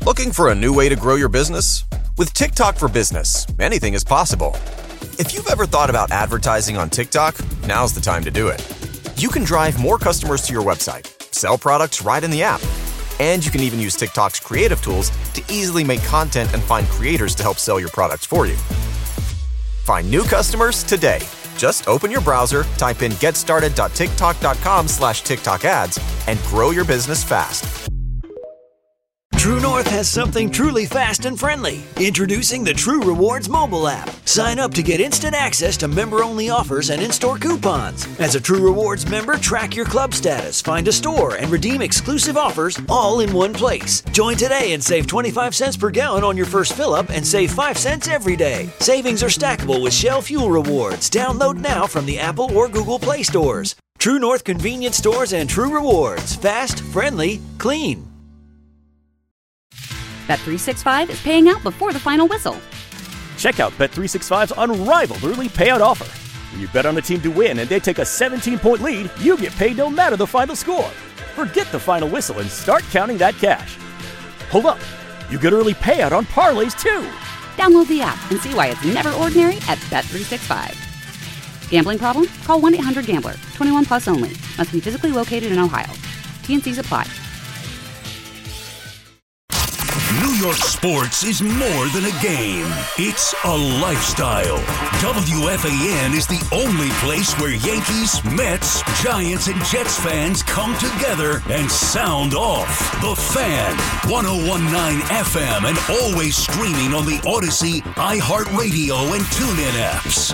Looking for a new way to grow your business? With TikTok for Business, anything is possible. If you've ever thought about advertising on TikTok, now's the time to do it. You can drive more customers to your website, sell products right in the app, and you can even use TikTok's creative tools to easily make content and find creators to help sell your products for you. Find new customers today. Just open your browser, type in getstarted.tiktok.com/TikTok ads, and grow your business fast. True North has something truly fast and friendly. Introducing the True Rewards mobile app. Sign up to get instant access to member-only offers and in-store coupons. As a True Rewards member, track your club status, find a store, and redeem exclusive offers all in one place. Join today and save 25 cents per gallon on your first fill-up and save 5 cents every day. Savings are stackable with Shell Fuel Rewards. Download now from the Apple or Google Play stores. True North convenience stores and True Rewards. Fast, friendly, clean. Bet365 is paying out before the final whistle. Check out Bet365's unrivaled early payout offer. When you bet on a team to win and they take a 17-point lead, you get paid no matter the final score. Forget the final whistle and start counting that cash. Hold up. You get early payout on parlays, too. Download the app and see why it's never ordinary at Bet365. Gambling problem? Call 1-800-GAMBLER. 21 plus only. Must be physically located in Ohio. T&Cs apply. New York sports is more than a game. It's a lifestyle. WFAN is the only place where Yankees, Mets, Giants, and Jets fans come together and sound off. The Fan, 101.9 FM, and always streaming on the Odyssey, iHeartRadio, and TuneIn apps.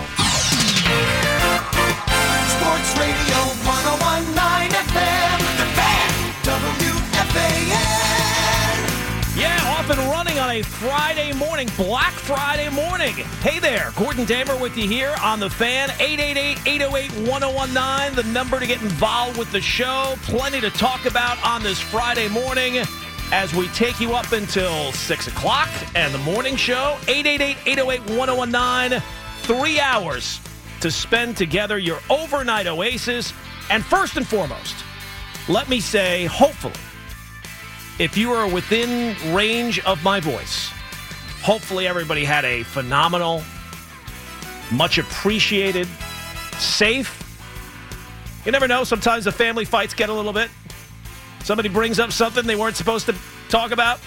Sports Radio 101.9 FM, The Fan, WFAN. Yeah, off and running on a Friday morning, Black Friday morning. Hey there, Gordon Damer with you here on The Fan, 888-808-1019, the number to get involved with the show. Plenty to talk about on this Friday morning as we take you up until 6 o'clock and the morning show, 888-808-1019, 3 hours to spend together, your overnight oasis. And first and foremost, let me say, hopefully, if you are within range of my voice, hopefully everybody had a phenomenal, much appreciated, safe. You never know, sometimes the family fights get a little bit. Somebody brings up something they weren't supposed to talk about.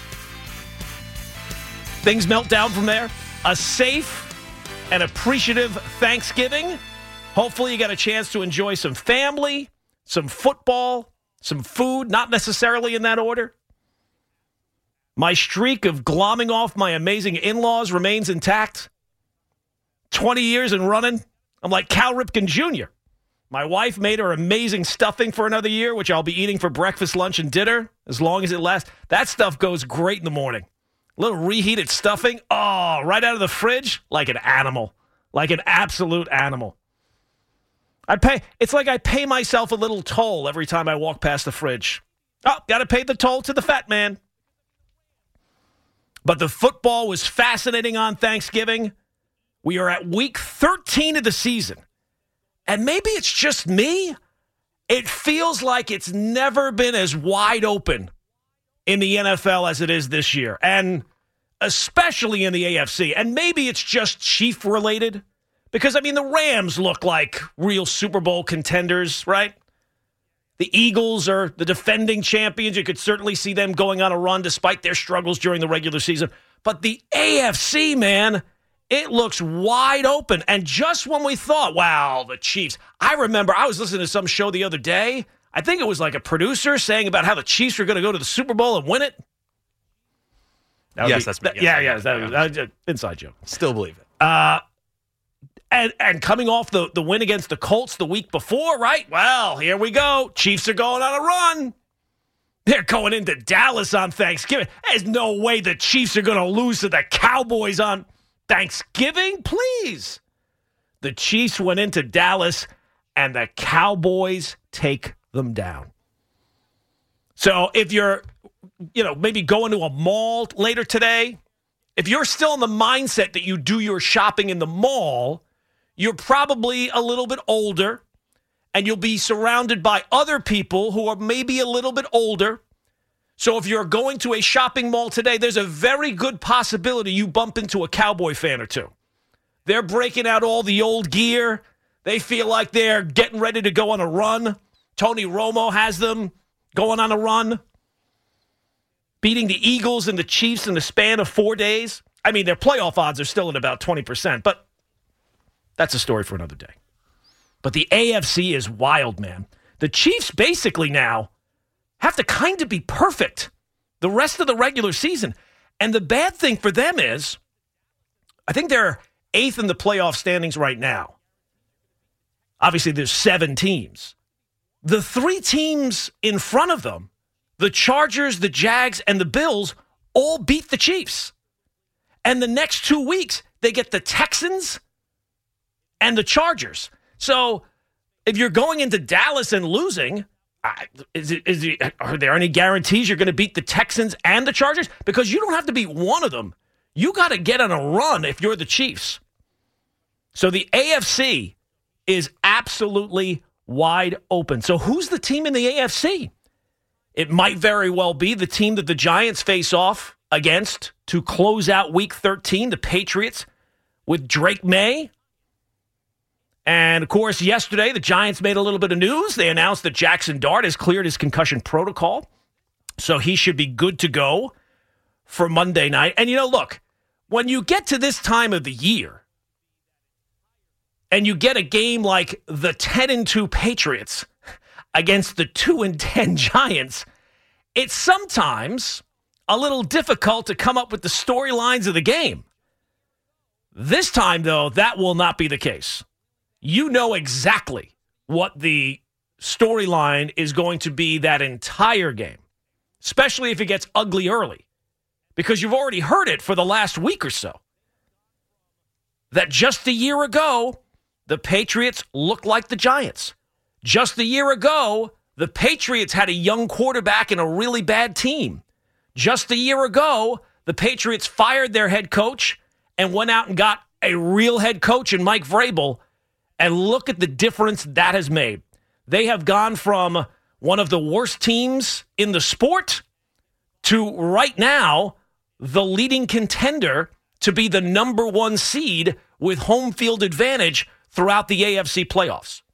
Things melt down from there. A safe and appreciative Thanksgiving. Hopefully you got a chance to enjoy some family, some football, some food, not necessarily in that order. My streak of glomming off my amazing in-laws remains intact. 20 years and running. I'm like Cal Ripken Jr. My wife made her amazing stuffing for another year, which I'll be eating for breakfast, lunch, and dinner as long as it lasts. That stuff goes great in the morning. A little reheated stuffing. Oh, right out of the fridge like an animal. Like an absolute animal. It's like I pay myself a little toll every time I walk past the fridge. Oh, got to pay the toll to the fat man. But the football was fascinating on Thanksgiving. We are at week 13 of the season. And maybe it's just me. It feels like it's never been as wide open in the NFL as it is this year. And especially in the AFC. And maybe it's just Chief related. Because, the Rams look like real Super Bowl contenders, right? The Eagles are the defending champions. You could certainly see them going on a run despite their struggles during the regular season. But the AFC, man, it looks wide open. And just when we thought, wow, the Chiefs. I remember I was listening to some show the other day. I think it was like a producer saying about how the Chiefs were going to go to the Super Bowl and win it. Yes, that's me. Yes, that was inside joke. Still believe it. And coming off the win against the Colts the week before, right? Well, here we go. Chiefs are going on a run. They're going into Dallas on Thanksgiving. There's no way the Chiefs are going to lose to the Cowboys on Thanksgiving. Please. The Chiefs went into Dallas, and the Cowboys take them down. So if you're, maybe going to a mall later today, if you're still in the mindset that you do your shopping in the mall, you're probably a little bit older, and you'll be surrounded by other people who are maybe a little bit older. So if you're going to a shopping mall today, there's a very good possibility you bump into a Cowboy fan or two. They're breaking out all the old gear. They feel like they're getting ready to go on a run. Tony Romo has them going on a run, beating the Eagles and the Chiefs in the span of 4 days. I mean, their playoff odds are still at about 20%, but that's a story for another day. But the AFC is wild, man. The Chiefs basically now have to kind of be perfect the rest of the regular season. And the bad thing for them is, I think they're 8th in the playoff standings right now. Obviously, there's 7 teams. The 3 teams in front of them, the Chargers, the Jags, and the Bills, all beat the Chiefs. And the next 2 weeks, they get the Texans and the Chargers. So if you're going into Dallas and losing, are there any guarantees you're going to beat the Texans and the Chargers? Because you don't have to beat one of them. You got to get on a run if you're the Chiefs. So the AFC is absolutely wide open. So who's the team in the AFC? It might very well be the team that the Giants face off against to close out Week 13, the Patriots, with Drake May. And, of course, yesterday the Giants made a little bit of news. They announced that Jackson Dart has cleared his concussion protocol, so he should be good to go for Monday night. And, look, when you get to this time of the year and you get a game like the 10-2 Patriots against the 2-10 Giants, it's sometimes a little difficult to come up with the storylines of the game. This time, though, that will not be the case. You know exactly what the storyline is going to be that entire game, especially if it gets ugly early, because you've already heard it for the last week or so. That just a year ago, the Patriots looked like the Giants. Just a year ago, the Patriots had a young quarterback and a really bad team. Just a year ago, the Patriots fired their head coach and went out and got a real head coach in Mike Vrabel. And look at the difference that has made. They have gone from one of the worst teams in the sport to right now the leading contender to be the number 1 seed with home field advantage throughout the AFC playoffs.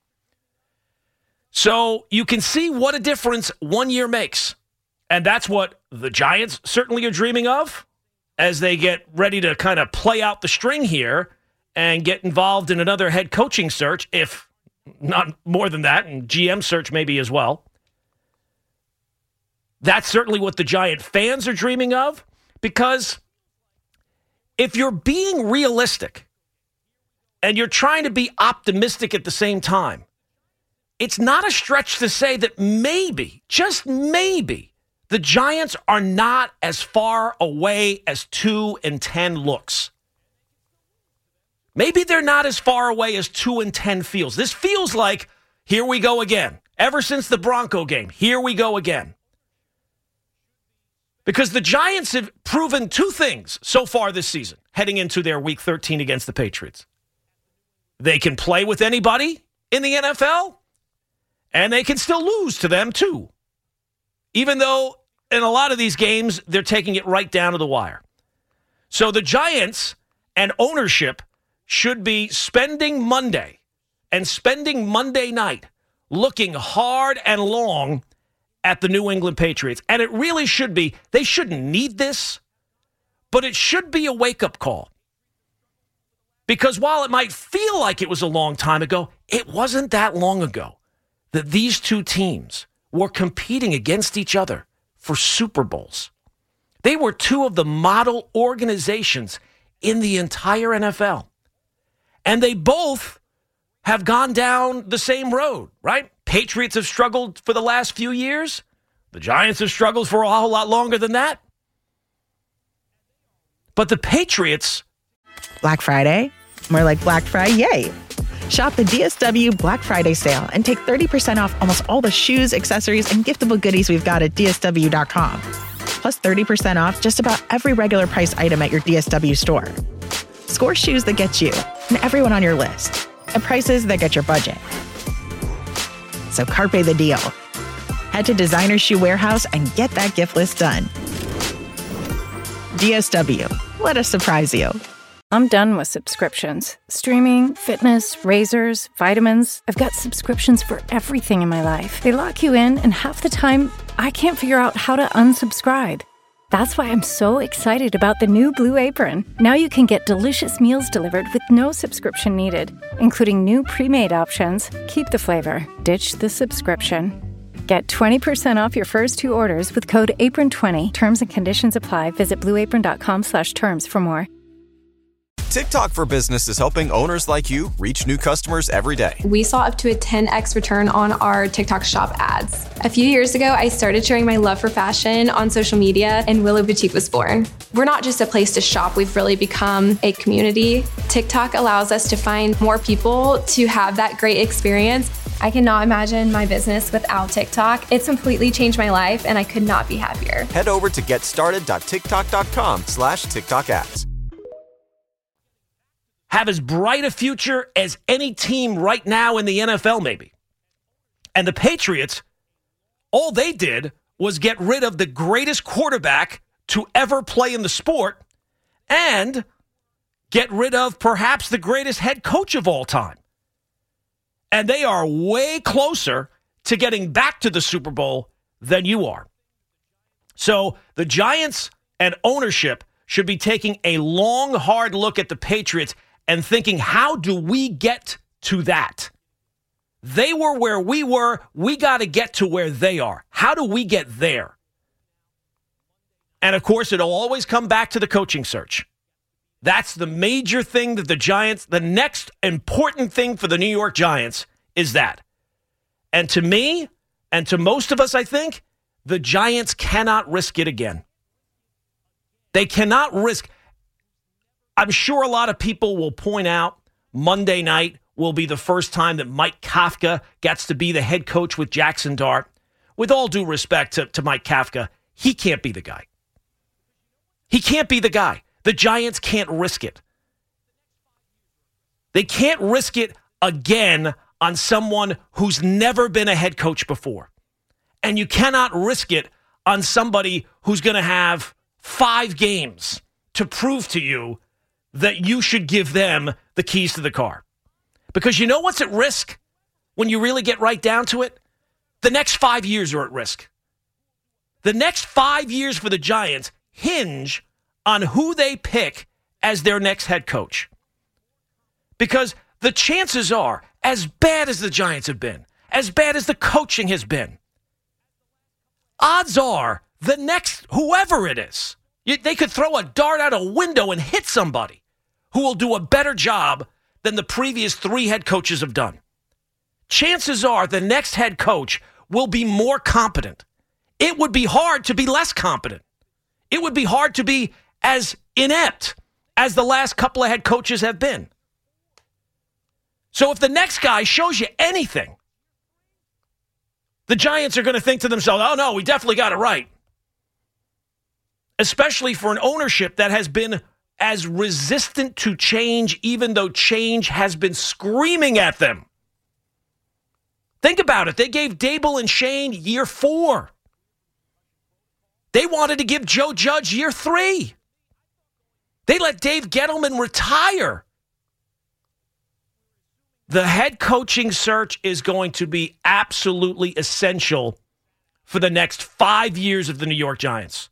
So you can see what a difference 1 year makes. And that's what the Giants certainly are dreaming of as they get ready to kind of play out the string here and get involved in another head coaching search, if not more than that, and GM search maybe as well. That's certainly what the Giant fans are dreaming of, because if you're being realistic and you're trying to be optimistic at the same time, it's not a stretch to say that maybe, just maybe, the Giants are not as far away as 2-10 looks. Maybe they're not as far away as 2-10 feels. This feels like, here we go again. Ever since the Bronco game, here we go again. Because the Giants have proven 2 things so far this season, heading into their Week 13 against the Patriots. They can play with anybody in the NFL, and they can still lose to them too. Even though in a lot of these games, they're taking it right down to the wire. So the Giants and ownership should be spending Monday and spending Monday night looking hard and long at the New England Patriots. And it really should be, they shouldn't need this, but it should be a wake-up call. Because while it might feel like it was a long time ago, it wasn't that long ago that these 2 teams were competing against each other for Super Bowls. They were 2 of the model organizations in the entire NFL. And they both have gone down the same road, right? Patriots have struggled for the last few years. The Giants have struggled for a whole lot longer than that. But the Patriots... Black Friday? More like Black Friday, yay! Shop the DSW Black Friday sale and take 30% off almost all the shoes, accessories, and giftable goodies we've got at DSW.com. Plus 30% off just about every regular price item at your DSW store. Score shoes that get you and everyone on your list at prices that get your budget. So carpe the deal. Head to Designer Shoe Warehouse and get that gift list done. DSW. Let us surprise you. I'm done with subscriptions. Streaming, fitness, razors, vitamins. I've got subscriptions for everything in my life. They lock you in, and half the time, I can't figure out how to unsubscribe. That's why I'm so excited about the new Blue Apron. Now you can get delicious meals delivered with no subscription needed, including new pre-made options. Keep the flavor, ditch the subscription. Get 20% off your first 2 orders with code APRON20. Terms and conditions apply. Visit blueapron.com/terms for more. TikTok for Business is helping owners like you reach new customers every day. We saw up to a 10x return on our TikTok shop ads. A few years ago, I started sharing my love for fashion on social media, and Willow Boutique was born. We're not just a place to shop, we've really become a community. TikTok allows us to find more people to have that great experience. I cannot imagine my business without TikTok. It's completely changed my life, and I could not be happier. Head over to getstarted.tiktok.com/TikTok ads. Have as bright a future as any team right now in the NFL, maybe. And the Patriots, all they did was get rid of the greatest quarterback to ever play in the sport and get rid of perhaps the greatest head coach of all time. And they are way closer to getting back to the Super Bowl than you are. So the Giants and ownership should be taking a long, hard look at the Patriots and thinking, how do we get to that? They were where we were. We got to get to where they are. How do we get there? And, of course, it'll always come back to the coaching search. That's the major thing that the Giants, the next important thing for the New York Giants is that. And to me, and to most of us, I think, the Giants cannot risk it again. They cannot risk. I'm sure a lot of people will point out Monday night will be the first time that Mike Kafka gets to be the head coach with Jackson Dart. With all due respect to Mike Kafka, he can't be the guy. He can't be the guy. The Giants can't risk it. They can't risk it again on someone who's never been a head coach before. And you cannot risk it on somebody who's going to have 5 games to prove to you that you should give them the keys to the car. Because you know what's at risk when you really get right down to it? The next 5 years are at risk. The next 5 years for the Giants hinge on who they pick as their next head coach. Because the chances are, as bad as the Giants have been, as bad as the coaching has been, odds are the next, whoever it is, they could throw a dart out a window and hit somebody who will do a better job than the previous 3 head coaches have done. Chances are the next head coach will be more competent. It would be hard to be less competent. It would be hard to be as inept as the last couple of head coaches have been. So if the next guy shows you anything, the Giants are going to think to themselves, oh no, we definitely got it right. Especially for an ownership that has been as resistant to change, even though change has been screaming at them. Think about it. They gave Dable and Shane year 4. They wanted to give Joe Judge year 3. They let Dave Gettleman retire. The head coaching search is going to be absolutely essential for the next 5 years of the New York Giants.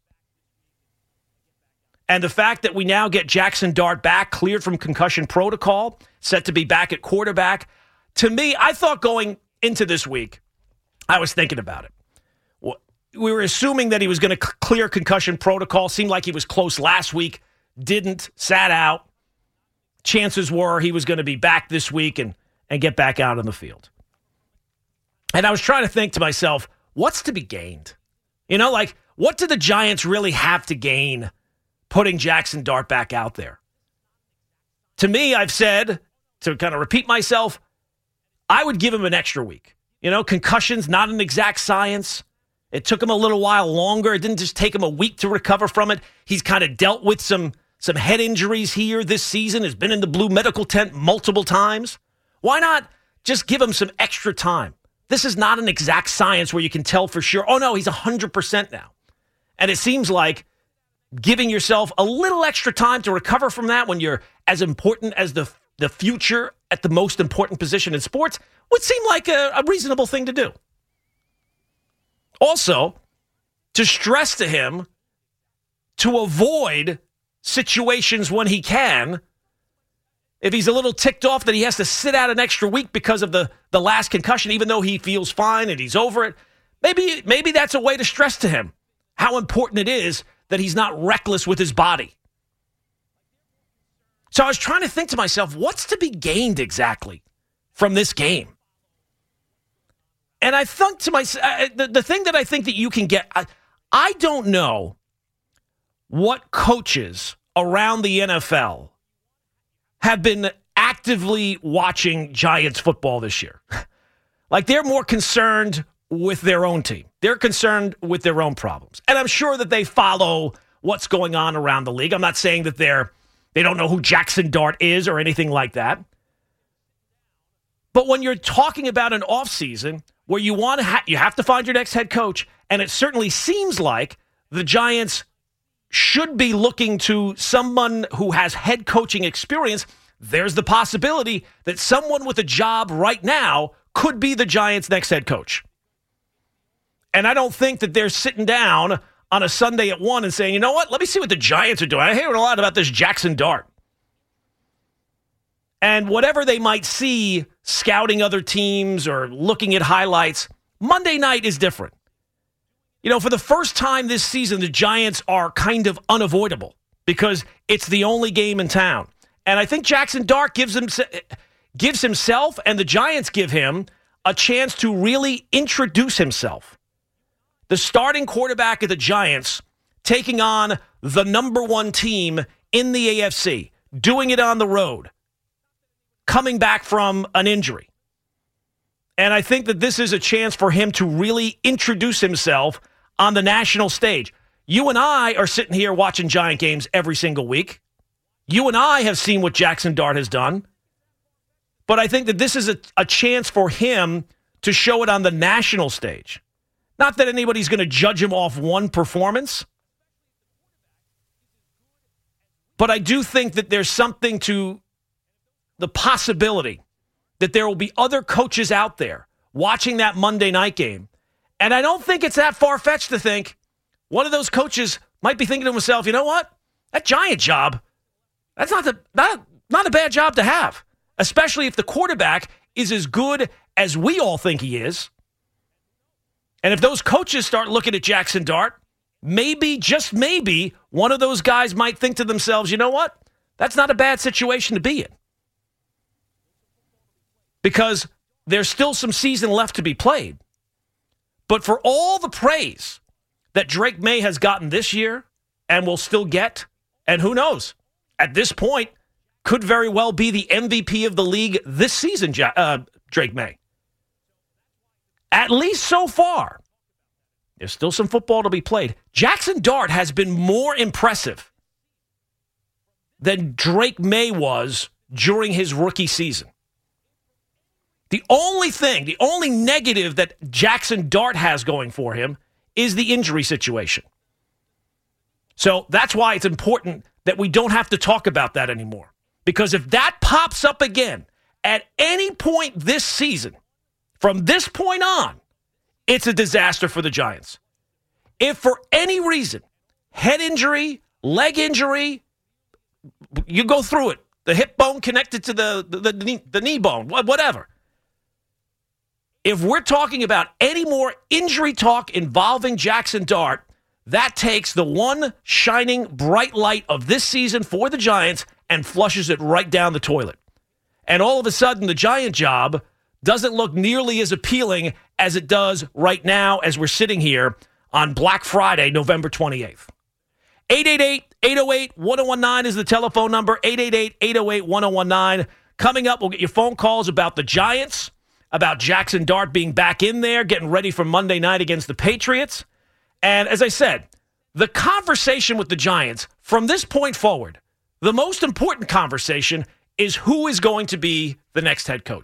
And the fact that we now get Jackson Dart back, cleared from concussion protocol, set to be back at quarterback, to me, I thought going into this week, I was thinking about it. We were assuming that he was going to clear concussion protocol. Seemed like he was close last week. Didn't. Sat out. Chances were he was going to be back this week and get back out on the field. And I was trying to think to myself, what's to be gained? You know, like, what do the Giants really have to gain putting Jackson Dart back out there? To me, I've said, to kind of repeat myself, I would give him an extra week. You know, concussion's not an exact science. It took him a little while longer. It didn't just take him a week to recover from it. He's kind of dealt with some head injuries here this season, has been in the blue medical tent multiple times. Why not just give him some extra time? this is not an exact science where you can tell for sure, oh no, he's 100% now. And it seems like giving yourself a little extra time to recover from that when you're as important as the future at the most important position in sports would seem like a reasonable thing to do. Also, to stress to him to avoid situations when he can, if he's a little ticked off that he has to sit out an extra week because of the last concussion, even though he feels fine and he's over it, maybe that's a way to stress to him how important it is that he's not reckless with his body. So I was trying to think to myself, what's to be gained exactly from this game? And I think to myself, the thing that I think that you can get, I don't know what coaches around the NFL have been actively watching Giants football this year. Like, they're more concerned with their own team. They're concerned with their own problems. And I'm sure that they follow what's going on around the league. I'm not saying that they don't know who Jackson Dart is or anything like that. But when you're talking about an offseason where you want to you have to find your next head coach, and it certainly seems like the Giants should be looking to someone who has head coaching experience, there's the possibility that someone with a job right now could be the Giants' next head coach. And I don't think that they're sitting down on a Sunday at 1 and saying, you know what, let me see what the Giants are doing. I hear a lot about this Jackson Dart. And whatever they might see scouting other teams or looking at highlights, Monday night is different. You know, for the first time this season, the Giants are kind of unavoidable because it's the only game in town. And I think Jackson Dart gives himself and the Giants give him a chance to really introduce himself. The starting quarterback of the Giants taking on the number one team in the AFC, doing it on the road, coming back from an injury. And I think that this is a chance for him to really introduce himself on the national stage. You and I are sitting here watching Giant games every single week. You and I have seen what Jackson Dart has done. But I think that this is a chance for him to show it on the national stage. Not that anybody's going to judge him off one performance. But I do think that there's something to the possibility that there will be other coaches out there watching that Monday night game. And I don't think it's that far-fetched to think one of those coaches might be thinking to himself, you know what? That Giant job, that's not a bad job to have, especially if the quarterback is as good as we all think he is. And if those coaches start looking at Jackson Dart, maybe, just maybe, one of those guys might think to themselves, you know what? That's not a bad situation to be in. Because there's still some season left to be played. But for all the praise that Drake May has gotten this year and will still get, and who knows, at this point, could very well be the MVP of the league this season, Drake May. At least so far, there's still some football to be played. Jackson Dart has been more impressive than Drake May was during his rookie season. The only negative that Jackson Dart has going for him is the injury situation. So that's why it's important that we don't have to talk about that anymore. Because if that pops up again at any point this season, from this point on, it's a disaster for the Giants. If for any reason, head injury, leg injury, you go through it, the hip bone connected to the knee bone, whatever. If we're talking about any more injury talk involving Jackson Dart, that takes the one shining bright light of this season for the Giants and flushes it right down the toilet. And all of a sudden, the Giant job doesn't look nearly as appealing as it does right now as we're sitting here on Black Friday, November 28th. 888-808-1019 is the telephone number, 888-808-1019. Coming up, we'll get your phone calls about the Giants, about Jackson Dart being back in there, getting ready for Monday night against the Patriots. And as I said, the conversation with the Giants from this point forward, the most important conversation is who is going to be the next head coach.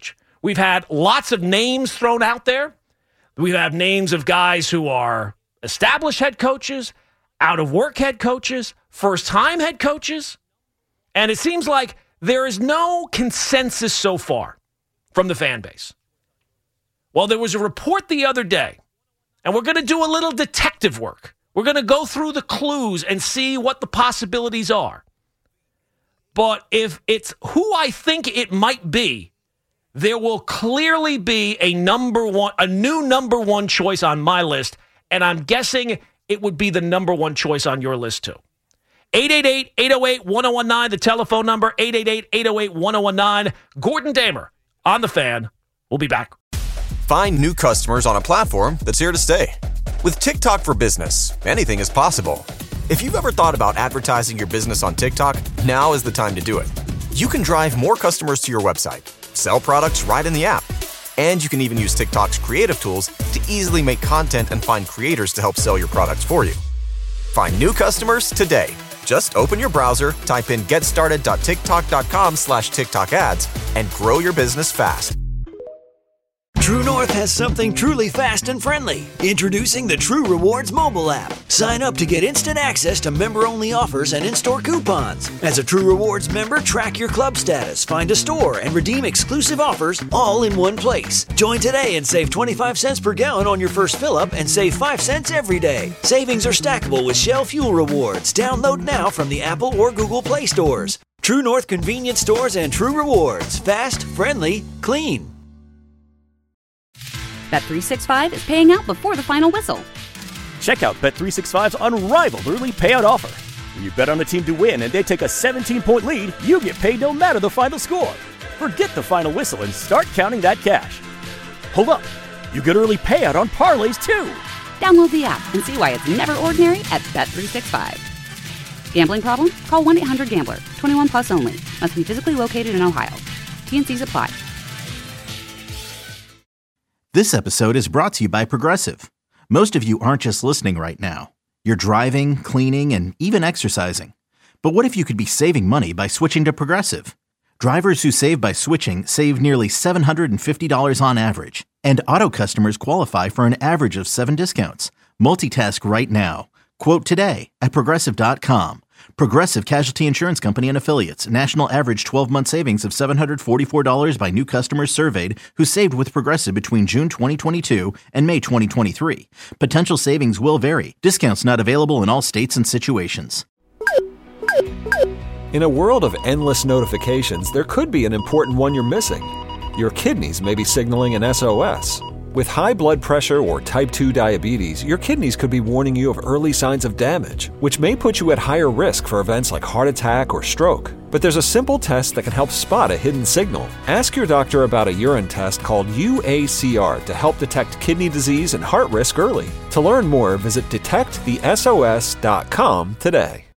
We've had lots of names thrown out there. We have names of guys who are established head coaches, out-of-work head coaches, first-time head coaches. And it seems like there is no consensus so far from the fan base. Well, there was a report the other day, and we're going to do a little detective work. We're going to go through the clues and see what the possibilities are. But if it's who I think it might be, there will clearly be a new number one choice on my list, and I'm guessing it would be the number one choice on your list too. 888-808-1019, the telephone number, 888-808-1019. Gordon Damer on The Fan. We'll be back. Find new customers on a platform that's here to stay. With TikTok for Business, anything is possible. If you've ever thought about advertising your business on TikTok, now is the time to do it. You can drive more customers to your website, sell products right in the app, and you can even use TikTok's creative tools to easily make content and find creators to help sell your products for you. Find new customers today. Just open your browser, type in getstarted.tiktok.com/TikTok ads, and grow your business fast. True North has something truly fast and friendly. Introducing the True Rewards mobile app. Sign up to get instant access to member-only offers and in-store coupons. As a True Rewards member, track your club status, find a store, and redeem exclusive offers all in one place. Join today and save 25 cents per gallon on your first fill-up and save 5 cents every day. Savings are stackable with Shell Fuel Rewards. Download now from the Apple or Google Play stores. True North convenience stores and True Rewards. Fast, friendly, clean. Bet365 is paying out before the final whistle. Check out Bet365's unrivaled early payout offer. When you bet on a team to win and they take a 17-point lead, you get paid no matter the final score. Forget the final whistle and start counting that cash. Hold up. You get early payout on parlays, too. Download the app and see why it's never ordinary at Bet365. Gambling problem? Call 1-800-GAMBLER. 21 plus only. Must be physically located in Ohio. T&Cs apply. This episode is brought to you by Progressive. Most of you aren't just listening right now. You're driving, cleaning, and even exercising. But what if you could be saving money by switching to Progressive? Drivers who save by switching save nearly $750 on average. And auto customers qualify for an average of 7 discounts. Multitask right now. Quote today at Progressive.com. Progressive Casualty Insurance Company and Affiliates. National average 12-month savings of $744 by new customers surveyed who saved with Progressive between June 2022 and May 2023. Potential savings will vary. Discounts not available in all states and situations. In a world of endless notifications, there could be an important one you're missing. Your kidneys may be signaling an SOS. With high blood pressure or type 2 diabetes, your kidneys could be warning you of early signs of damage, which may put you at higher risk for events like heart attack or stroke. But there's a simple test that can help spot a hidden signal. Ask your doctor about a urine test called UACR to help detect kidney disease and heart risk early. To learn more, visit detectthesos.com today.